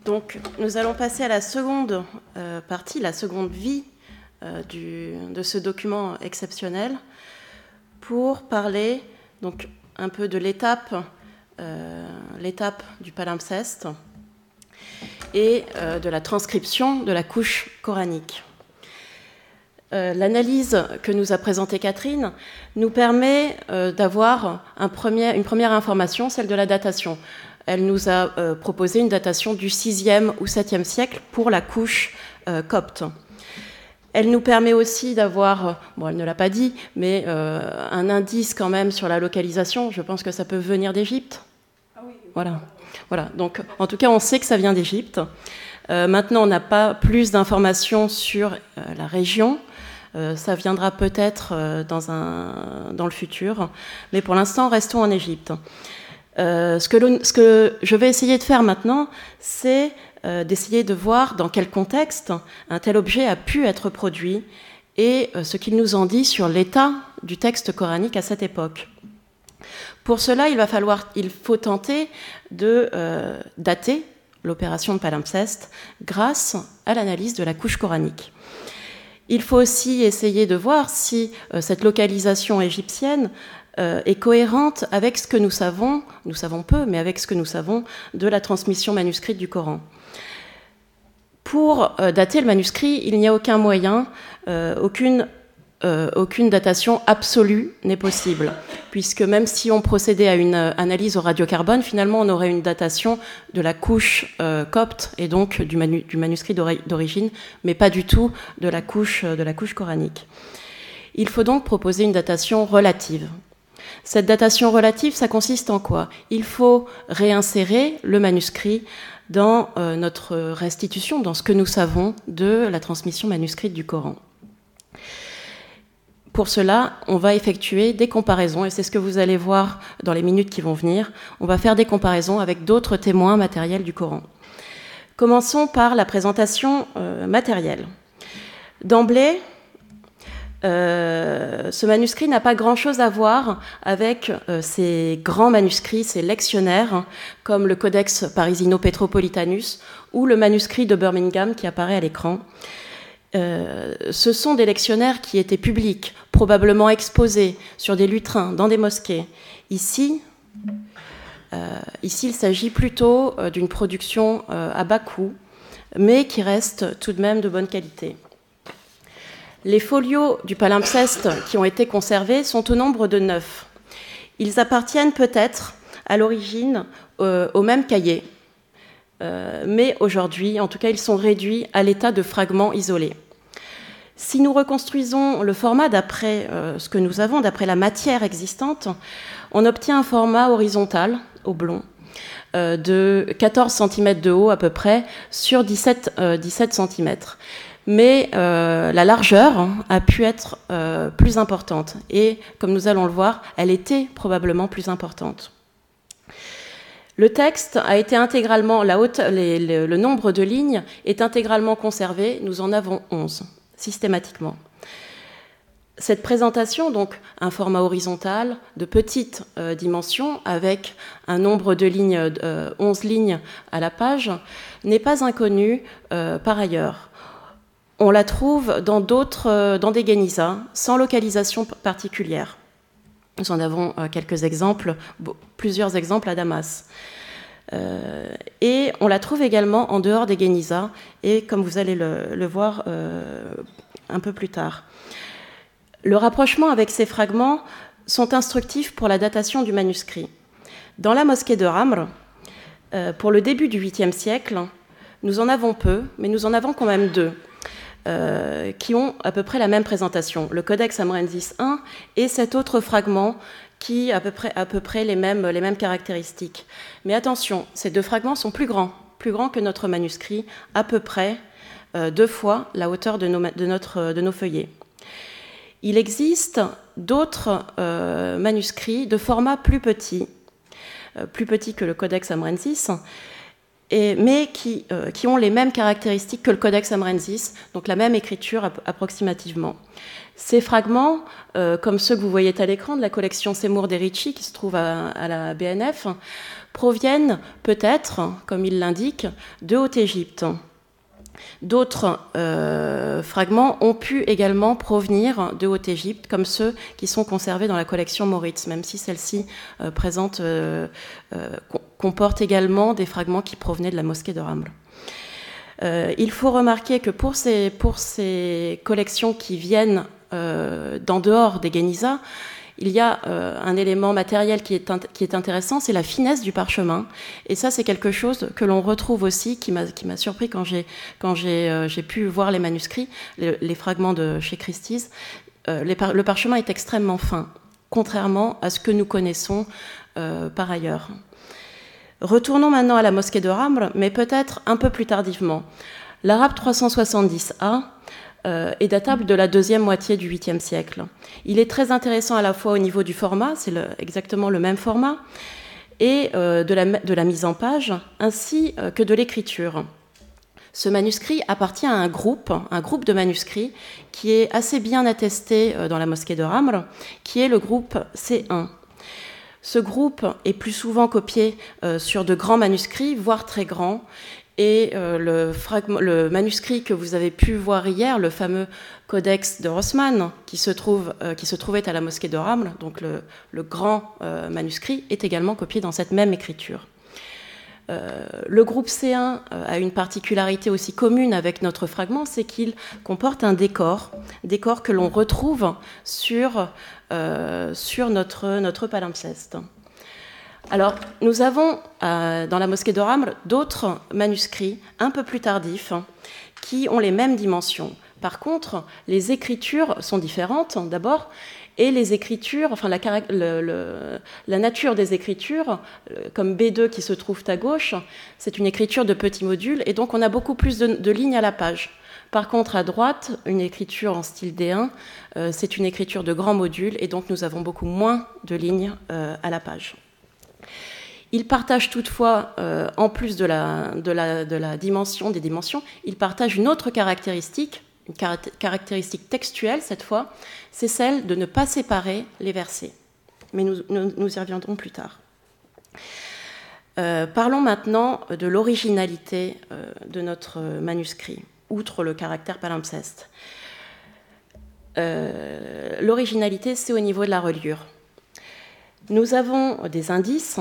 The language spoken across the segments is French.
Donc, nous allons passer à la seconde partie, la seconde vie de ce document exceptionnel, pour parler donc un peu de l'étape du palimpseste et de la transcription de la couche coranique. L'analyse que nous a présentée Catherine nous permet d'avoir une première information, celle de la datation. Elle nous a proposé une datation du 6e ou 7e siècle pour la couche copte. Elle nous permet aussi d'avoir, bon, elle ne l'a pas dit, mais un indice quand même sur la localisation. Je pense que ça peut venir d'Égypte. Ah oui. Voilà. Donc, en tout cas, on sait que ça vient d'Égypte. Maintenant, on n'a pas plus d'informations sur la région. Ça viendra peut-être dans le futur. Mais pour l'instant, restons en Égypte. Ce que je vais essayer de faire maintenant, c'est d'essayer de voir dans quel contexte un tel objet a pu être produit et ce qu'il nous en dit sur l'état du texte coranique à cette époque. Pour cela, il faut tenter de dater l'opération de palimpseste grâce à l'analyse de la couche coranique. Il faut aussi essayer de voir si cette localisation égyptienne est cohérente avec ce que nous savons peu, mais avec ce que nous savons de la transmission manuscrite du Coran. Pour dater le manuscrit, il n'y a aucun moyen, aucune datation absolue n'est possible, puisque même si on procédait à une analyse au radiocarbone, finalement on aurait une datation de la couche copte et donc du manuscrit d'origine, mais pas du tout de la couche coranique. Il faut donc proposer une datation relative. Cette datation relative, ça consiste en quoi ? Il faut réinsérer le manuscrit dans notre restitution, dans ce que nous savons de la transmission manuscrite du Coran. Pour cela, on va effectuer des comparaisons, et c'est ce que vous allez voir dans les minutes qui vont venir. On va faire des comparaisons avec d'autres témoins matériels du Coran. Commençons par la présentation matérielle. D'emblée, ce manuscrit n'a pas grand-chose à voir avec ces grands manuscrits, ces lectionnaires, comme le Codex Parisino-Petropolitanus ou le manuscrit de Birmingham qui apparaît à l'écran. Ce sont des lectionnaires qui étaient publics, probablement exposés sur des lutrins, dans des mosquées. Ici, il s'agit plutôt d'une production à bas coût, mais qui reste tout de même de bonne qualité. Les folios du palimpseste qui ont été conservés sont au nombre de 9. Ils appartiennent peut-être à l'origine au même cahier, mais aujourd'hui, en tout cas, ils sont réduits à l'état de fragments isolés. Si nous reconstruisons le format d'après ce que nous avons, d'après la matière existante, on obtient un format horizontal, oblong, de 14 cm de haut à peu près, sur 17 cm. Mais la largeur a pu être plus importante. Et comme nous allons le voir, elle était probablement plus importante. Le texte a été intégralement, le nombre de lignes est intégralement conservé. Nous en avons 11, systématiquement. Cette présentation, donc un format horizontal de petite dimension, avec un nombre de lignes, 11 lignes à la page, n'est pas inconnue par ailleurs. On la trouve dans des guénizas, sans localisation particulière. Nous en avons quelques exemples, plusieurs exemples à Damas. Et on la trouve également en dehors des guénizas, et comme vous allez le voir un peu plus tard. Le rapprochement avec ces fragments sont instructifs pour la datation du manuscrit. Dans la mosquée de Ramr, pour le début du 8e siècle, nous en avons peu, mais nous en avons quand même 2. Qui ont à peu près la même présentation, le Codex Amrensis I et cet autre fragment qui a à peu près les mêmes caractéristiques. Mais attention, ces 2 fragments sont plus grands que notre manuscrit, à peu près 2 fois la hauteur de nos feuillets. Il existe d'autres manuscrits de format plus petit que le Codex Amrensis, mais qui ont les mêmes caractéristiques que le Codex Amrensis, donc la même écriture approximativement. Ces fragments, comme ceux que vous voyez à l'écran de la collection Seymour d'Erici, qui se trouve à la BNF, proviennent peut-être, comme il l'indique, de Haute-Égypte. D'autres fragments ont pu également provenir de Haute-Égypte, comme ceux qui sont conservés dans la collection Moritz, même si celle-ci comporte également des fragments qui provenaient de la mosquée de Raml. Il faut remarquer que pour ces collections qui viennent d'en dehors des Guénizas, il y a un élément matériel qui est intéressant, c'est la finesse du parchemin. Et ça, c'est quelque chose que l'on retrouve aussi, qui m'a surpris quand j'ai pu voir les manuscrits, les fragments de chez Christie's. Le parchemin est extrêmement fin, contrairement à ce que nous connaissons par ailleurs. Retournons maintenant à la mosquée de Raml, mais peut-être un peu plus tardivement. L'arabe 370A est datable de la deuxième moitié du 8e siècle. Il est très intéressant à la fois au niveau du format, c'est exactement le même format, et de la mise en page, ainsi que de l'écriture. Ce manuscrit appartient à un groupe de manuscrits qui est assez bien attesté dans la mosquée de Raml, qui est le groupe C1. Ce groupe est plus souvent copié sur de grands manuscrits, voire très grands, et le manuscrit que vous avez pu voir hier, le fameux Codex de Rossmann, qui se trouvait à la mosquée de Raml, donc le grand manuscrit, est également copié dans cette même écriture. Le groupe C1 a une particularité aussi commune avec notre fragment, c'est qu'il comporte un décor que l'on retrouve sur notre palimpseste. Alors, nous avons dans la mosquée de Raml d'autres manuscrits un peu plus tardifs qui ont les mêmes dimensions. Par contre, les écritures sont différentes d'abord, et les écritures, enfin la nature des écritures, comme B2 qui se trouve à gauche, c'est une écriture de petits modules, et donc on a beaucoup plus de lignes à la page. Par contre, à droite, une écriture en style D1, c'est une écriture de grands modules, et donc nous avons beaucoup moins de lignes à la page. Ils partagent toutefois, en plus de la dimension, des dimensions, ils partagent une autre caractéristique, une caractéristique textuelle cette fois, c'est celle de ne pas séparer les versets. Mais nous y reviendrons plus tard. Parlons maintenant de l'originalité de notre manuscrit, outre le caractère palimpseste. L'originalité, c'est au niveau de la reliure. Nous avons des indices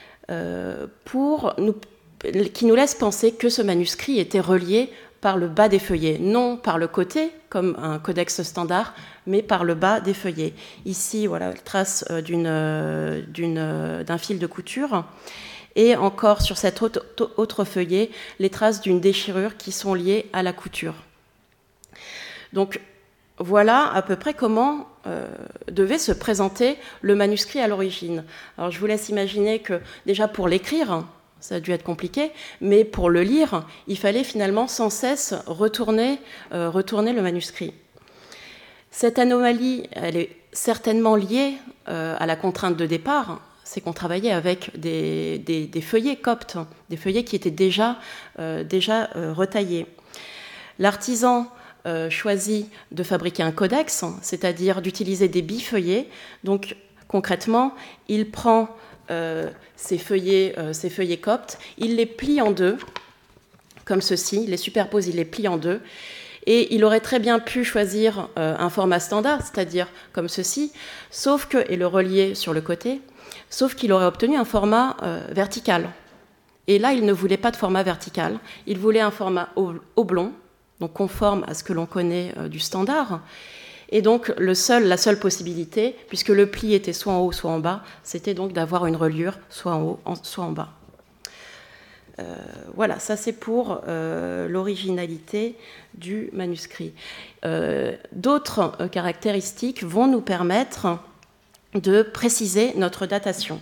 qui nous laissent penser que ce manuscrit était relié par le bas des feuillets, non par le côté, comme un codex standard, mais par le bas des feuillets. Ici, voilà, trace d'un fil de couture, et encore sur cet autre feuillet, les traces d'une déchirure qui sont liées à la couture. Donc, voilà à peu près comment devait se présenter le manuscrit à l'origine. Alors je vous laisse imaginer que déjà pour l'écrire, ça a dû être compliqué, mais pour le lire, il fallait finalement sans cesse retourner le manuscrit. Cette anomalie, elle est certainement liée à la contrainte de départ, c'est qu'on travaillait avec des feuillets coptes, des feuillets qui étaient déjà retaillés. L'artisan choisit de fabriquer un codex, c'est-à-dire d'utiliser des bifeuillets. Donc concrètement, il prend ces feuillets coptes, il les plie en deux, comme ceci, il les superpose, il les plie en deux, et il aurait très bien pu choisir un format standard, c'est-à-dire comme ceci, et le relier sur le côté, sauf qu'il aurait obtenu un format vertical. Et là, il ne voulait pas de format vertical, il voulait un format oblong, donc conforme à ce que l'on connaît du standard. Et donc la seule possibilité, puisque le pli était soit en haut, soit en bas, c'était donc d'avoir une reliure soit en haut, soit en bas. Voilà, ça c'est pour l'originalité du manuscrit. D'autres caractéristiques vont nous permettre de préciser notre datation.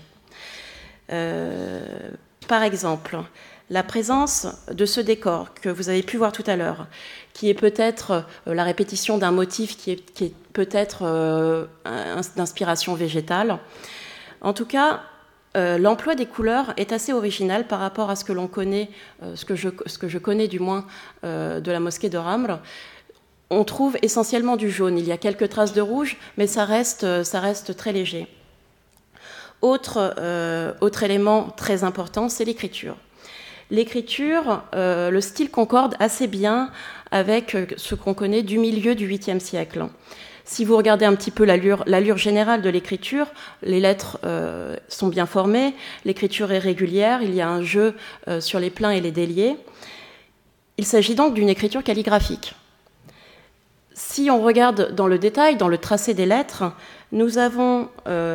Par exemple, la présence de ce décor que vous avez pu voir tout à l'heure, qui est peut-être la répétition d'un motif qui est peut-être d'inspiration végétale. En tout cas, l'emploi des couleurs est assez original par rapport à ce que l'on connaît, ce que je connais du moins de la mosquée de Raml. On trouve essentiellement du jaune. Il y a quelques traces de rouge, mais ça reste très léger. Autre élément très important, c'est l'écriture. L'écriture, le style concorde assez bien avec ce qu'on connaît du milieu du 8e siècle. Si vous regardez un petit peu l'allure générale de l'écriture, les lettres sont bien formées, l'écriture est régulière, il y a un jeu sur les pleins et les déliés. Il s'agit donc d'une écriture calligraphique. Si on regarde dans le détail, dans le tracé des lettres, nous avons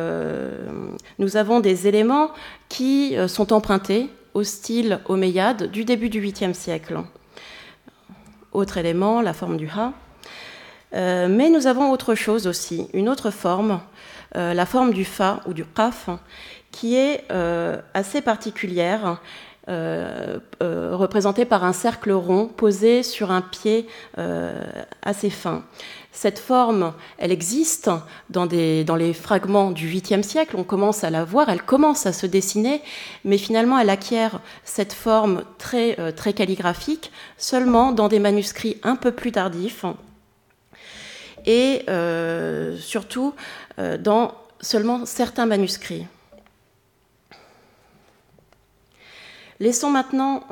des éléments qui sont empruntés au style omeyyade du début du 8e siècle. Autre élément, la forme du ha. Mais nous avons autre chose aussi, une autre forme, la forme du fa ou du qaf, qui est assez particulière, représentée par un cercle rond posé sur un pied assez fin. Cette forme, elle existe dans les fragments du 8e siècle, on commence à la voir, elle commence à se dessiner, mais finalement elle acquiert cette forme très calligraphique seulement dans des manuscrits un peu plus tardifs, et surtout dans seulement certains manuscrits. Laissons maintenant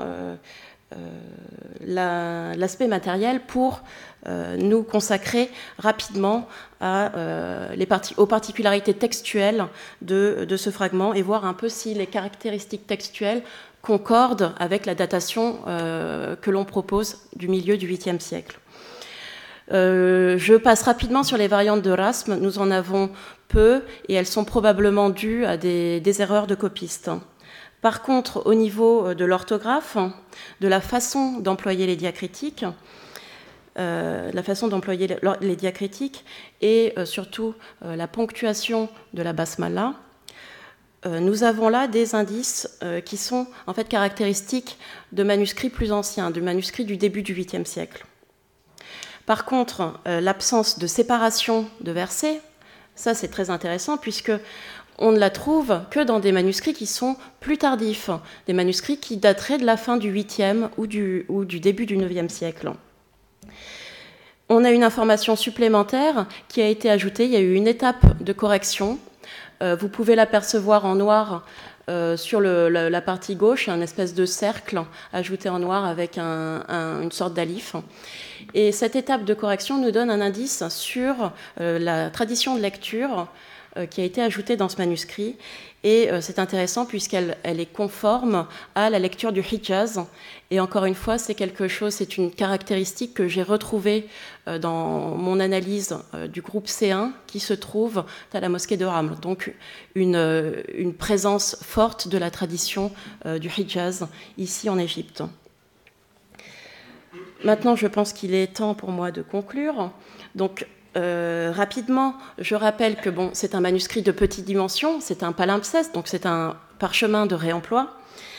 l'aspect matériel pour nous consacrer rapidement aux particularités textuelles de ce fragment et voir un peu si les caractéristiques textuelles concordent avec la datation que l'on propose du milieu du 8e siècle. Je passe rapidement sur les variantes de Rasm. Nous en avons peu et elles sont probablement dues à des erreurs de copistes. Par contre, au niveau de l'orthographe, de la façon d'employer les diacritiques, et surtout la ponctuation de la basmala, nous avons là des indices qui sont en fait caractéristiques de manuscrits plus anciens, de manuscrits du début du 8e siècle. Par contre, l'absence de séparation de versets, ça c'est très intéressant puisque on ne la trouve que dans des manuscrits qui sont plus tardifs, des manuscrits qui dateraient de la fin du 8e ou du début du 9e siècle. On a une information supplémentaire qui a été ajoutée, il y a eu une étape de correction. Vous pouvez l'apercevoir en noir sur la partie gauche, un espèce de cercle ajouté en noir avec une sorte d'alif. Et cette étape de correction nous donne un indice sur la tradition de lecture qui a été ajoutée dans ce manuscrit. Et c'est intéressant puisqu'elle est conforme à la lecture du Hijaz. Et encore une fois, c'est une caractéristique que j'ai retrouvée dans mon analyse du groupe C1 qui se trouve à la mosquée de Raml. Donc une présence forte de la tradition du Hijaz ici en Égypte. Maintenant, je pense qu'il est temps pour moi de conclure. Donc, rapidement, je rappelle que c'est un manuscrit de petite dimension, c'est un palimpseste, donc c'est un parchemin de réemploi.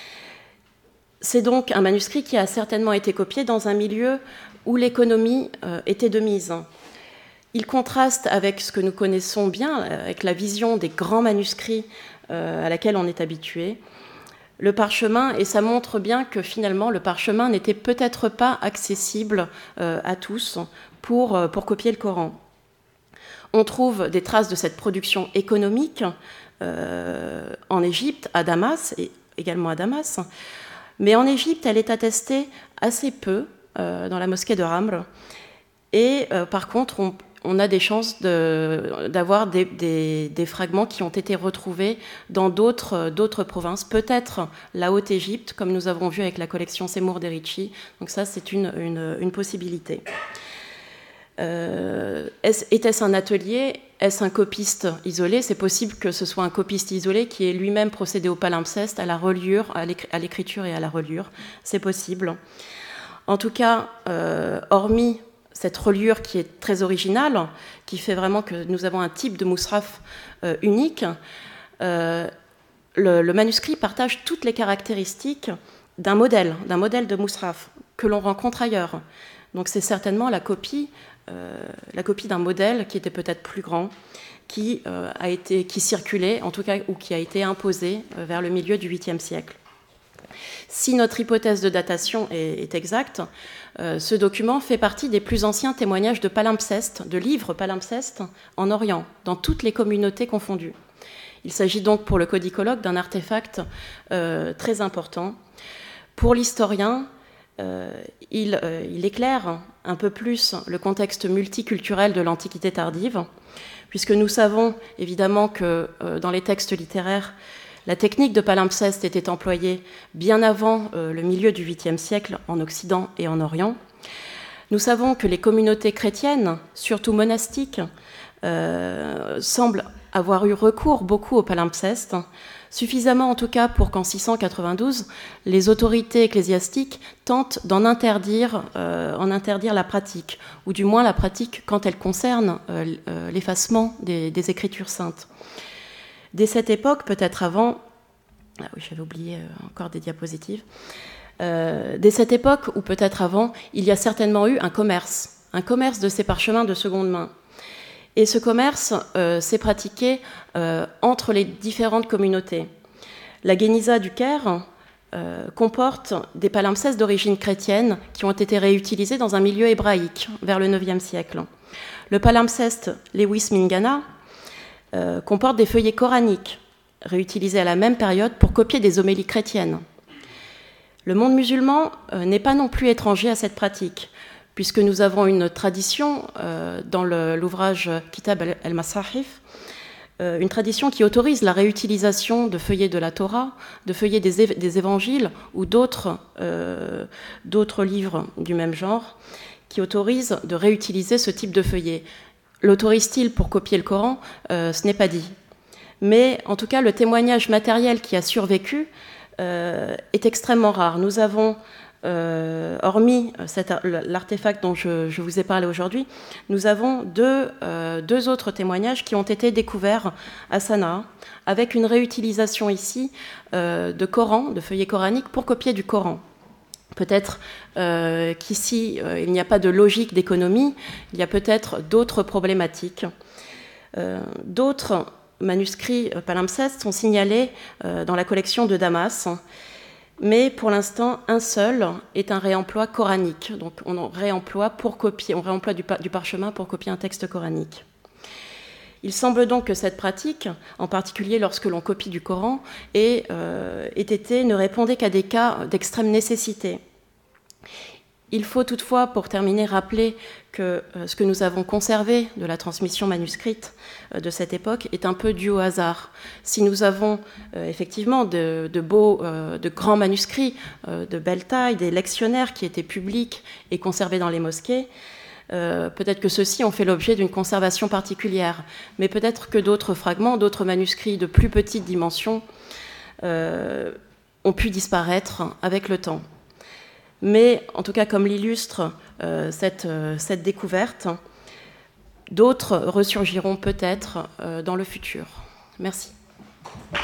C'est donc un manuscrit qui a certainement été copié dans un milieu où l'économie était de mise. Il contraste avec ce que nous connaissons bien, avec la vision des grands manuscrits à laquelle on est habitué. Le parchemin, et ça montre bien que finalement le parchemin n'était peut-être pas accessible à tous pour copier le Coran. On trouve des traces de cette production économique en Égypte, à Damas, et également à Damas. Mais en Égypte, elle est attestée assez peu dans la mosquée de Raml. Et par contre, on a des chances d'avoir des fragments qui ont été retrouvés dans d'autres provinces, peut-être la Haute-Égypte, comme nous avons vu avec la collection Seymour d'Erici. Donc ça, c'est une possibilité. Était-ce un atelier? Est-ce un copiste isolé? C'est possible que ce soit un copiste isolé qui ait lui-même procédé au palimpseste, à la reliure, à l'écriture et à la reliure. C'est possible. En tout cas, hormis cette reliure qui est très originale, qui fait vraiment que nous avons un type de musraf unique, le manuscrit partage toutes les caractéristiques d'un modèle de musraf que l'on rencontre ailleurs. Donc c'est certainement la copie d'un modèle qui était peut-être plus grand, qui circulait, en tout cas, ou qui a été imposé vers le milieu du 8e siècle. Si notre hypothèse de datation est exacte, ce document fait partie des plus anciens témoignages de palimpsestes, de livres palimpsestes en Orient, dans toutes les communautés confondues. Il s'agit donc pour le codicologue d'un artefact très important. Pour l'historien, il éclaire un peu plus le contexte multiculturel de l'Antiquité tardive, puisque nous savons évidemment que dans les textes littéraires, la technique de palimpseste était employée bien avant le milieu du 8e siècle en Occident et en Orient. Nous savons que les communautés chrétiennes, surtout monastiques, semblent avoir eu recours beaucoup au palimpseste, suffisamment en tout cas pour qu'en 692, les autorités ecclésiastiques tentent d'en interdire la pratique, ou du moins la pratique quand elle concerne l'effacement des Écritures saintes. Dès cette époque, peut-être avant, ah oui, j'avais oublié encore des diapositives, dès cette époque ou peut-être avant, il y a certainement eu un commerce de ces parchemins de seconde main. Et ce commerce s'est pratiqué entre les différentes communautés. La Guéniza du Caire comporte des palimpsestes d'origine chrétienne qui ont été réutilisés dans un milieu hébraïque vers le IXe siècle. Le palimpseste Lewis Mingana comporte des feuillets coraniques réutilisés à la même période pour copier des homélies chrétiennes. Le monde musulman n'est pas non plus étranger à cette pratique, puisque nous avons une tradition dans l'ouvrage Kitab al-Masahif, une tradition qui autorise la réutilisation de feuillets de la Torah, de feuillets des évangiles ou d'autres livres du même genre, qui autorisent de réutiliser ce type de feuillets. L'autorise-t-il pour copier le Coran ? Ce n'est pas dit. Mais en tout cas, le témoignage matériel qui a survécu est extrêmement rare. Nous avons, hormis l'artefact dont je vous ai parlé aujourd'hui, nous avons deux autres témoignages qui ont été découverts à Sanaa, avec une réutilisation ici de Coran, de feuillets coraniques, pour copier du Coran. Peut-être qu'ici, il n'y a pas de logique d'économie, il y a peut-être d'autres problématiques. D'autres manuscrits palimpsestes sont signalés dans la collection de Damas, mais pour l'instant, un seul est un réemploi coranique. Donc on réemploie du parchemin pour copier un texte coranique. Il semble donc que cette pratique, en particulier lorsque l'on copie du Coran, ne répondait qu'à des cas d'extrême nécessité. Il faut toutefois, pour terminer, rappeler que ce que nous avons conservé de la transmission manuscrite de cette époque est un peu dû au hasard. Si nous avons effectivement de grands manuscrits de belle taille, des lectionnaires qui étaient publics et conservés dans les mosquées, peut-être que ceux-ci ont fait l'objet d'une conservation particulière, mais peut-être que d'autres fragments, d'autres manuscrits de plus petite dimension ont pu disparaître avec le temps. Mais en tout cas, comme l'illustre cette découverte, d'autres ressurgiront peut-être dans le futur. Merci.